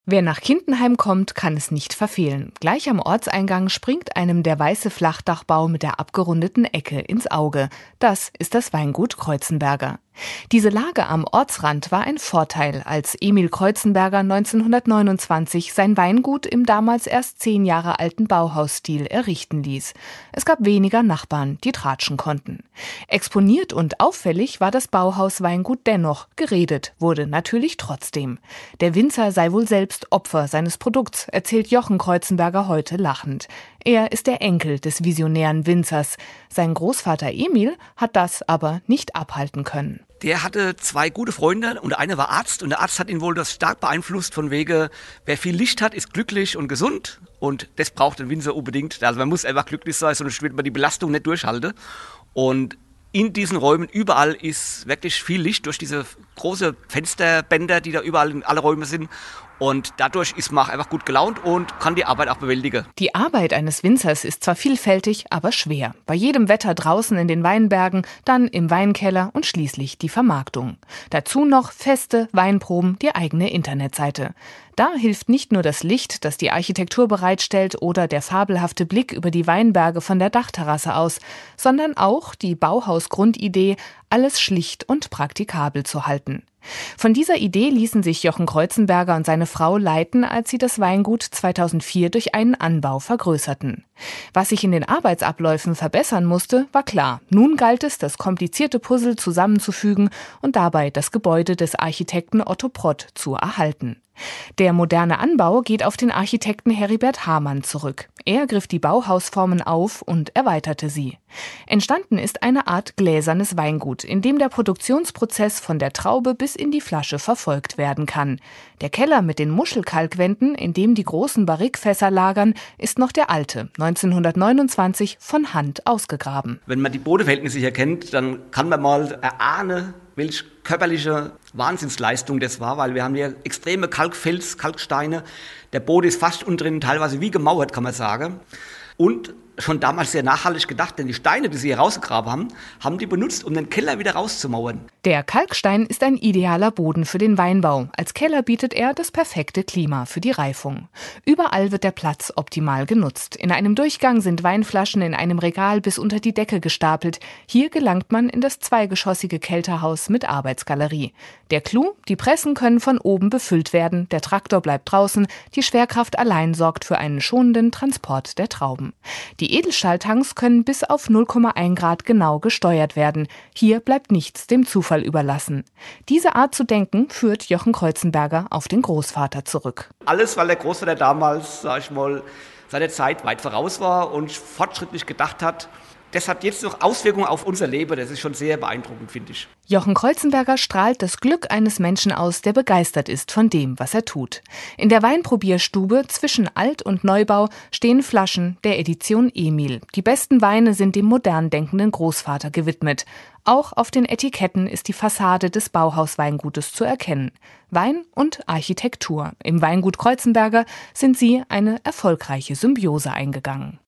Wer nach Kindenheim kommt, kann es nicht verfehlen. Gleich am Ortseingang springt einem der weiße Flachdachbau mit der abgerundeten Ecke ins Auge. Das ist das Weingut Kreuzenberger. Diese Lage am Ortsrand war ein Vorteil, als Emil Kreuzenberger 1929 sein Weingut im damals erst 10 Jahre alten Bauhausstil errichten ließ. Es gab weniger Nachbarn, die tratschen konnten. Exponiert und auffällig war das Bauhaus-Weingut dennoch, geredet wurde natürlich trotzdem. Der Winzer sei wohl selbst Opfer seines Produkts, erzählt Jochen Kreuzenberger heute lachend. Er ist der Enkel des visionären Winzers. Sein Großvater Emil hat das aber nicht abhalten können. Der hatte 2 gute Freunde und der eine war Arzt und der Arzt hat ihn wohl das stark beeinflusst von wegen, wer viel Licht hat, ist glücklich und gesund und das braucht ein Winzer unbedingt. Also man muss einfach glücklich sein, sonst wird man die Belastung nicht durchhalten. Und in diesen Räumen überall ist wirklich viel Licht durch diese große Fensterbänder, die da überall in alle Räume sind. Und dadurch ist man einfach gut gelaunt und kann die Arbeit auch bewältigen. Die Arbeit eines Winzers ist zwar vielfältig, aber schwer. Bei jedem Wetter draußen in den Weinbergen, dann im Weinkeller und schließlich die Vermarktung. Dazu noch Feste, Weinproben, die eigene Internetseite. Da hilft nicht nur das Licht, das die Architektur bereitstellt, oder der fabelhafte Blick über die Weinberge von der Dachterrasse aus, sondern auch die Bauhaus-Grundidee, alles schlicht und praktikabel zu halten. Von dieser Idee ließen sich Jochen Kreuzenberger und seine Frau leiten, als sie das Weingut 2004 durch einen Anbau vergrößerten. Was sich in den Arbeitsabläufen verbessern musste, war klar. Nun galt es, das komplizierte Puzzle zusammenzufügen und dabei das Gebäude des Architekten Otto Prott zu erhalten. Der moderne Anbau geht auf den Architekten Heribert Hamann zurück. Er griff die Bauhausformen auf und erweiterte sie. Entstanden ist eine Art gläsernes Weingut, in dem der Produktionsprozess von der Traube bis in die Flasche verfolgt werden kann. Der Keller mit den Muschelkalkwänden, in dem die großen Barrikfässer lagern, ist noch der alte, 1929 von Hand ausgegraben. Wenn man die Bodenverhältnisse hier kennt, dann kann man mal erahnen, welche körperliche Wahnsinnsleistung das war, weil wir haben hier extreme Kalkfels, Kalksteine. Der Boden ist fast unten drin, teilweise wie gemauert, kann man sagen. Und schon damals sehr nachhaltig gedacht, denn die Steine, die sie hier rausgegraben haben, haben die benutzt, um den Keller wieder rauszumauern. Der Kalkstein ist ein idealer Boden für den Weinbau. Als Keller bietet er das perfekte Klima für die Reifung. Überall wird der Platz optimal genutzt. In einem Durchgang sind Weinflaschen in einem Regal bis unter die Decke gestapelt. Hier gelangt man in das zweigeschossige Kälterhaus mit Arbeitsgalerie. Der Clou: die Pressen können von oben befüllt werden, der Traktor bleibt draußen, die Schwerkraft allein sorgt für einen schonenden Transport der Trauben. Die Edelstahltanks können bis auf 0,1 Grad genau gesteuert werden. Hier bleibt nichts dem Zufall überlassen. Diese Art zu denken führt Jochen Kreuzenberger auf den Großvater zurück. Alles, weil der Großvater damals, sag ich mal, seiner Zeit weit voraus war und fortschrittlich gedacht hat. Das hat jetzt noch Auswirkungen auf unser Leben. Das ist schon sehr beeindruckend, finde ich. Jochen Kreuzenberger strahlt das Glück eines Menschen aus, der begeistert ist von dem, was er tut. In der Weinprobierstube zwischen Alt- und Neubau stehen Flaschen der Edition Emil. Die besten Weine sind dem modern denkenden Großvater gewidmet. Auch auf den Etiketten ist die Fassade des Bauhaus-Weingutes zu erkennen. Wein und Architektur. Im Weingut Kreuzenberger sind sie eine erfolgreiche Symbiose eingegangen.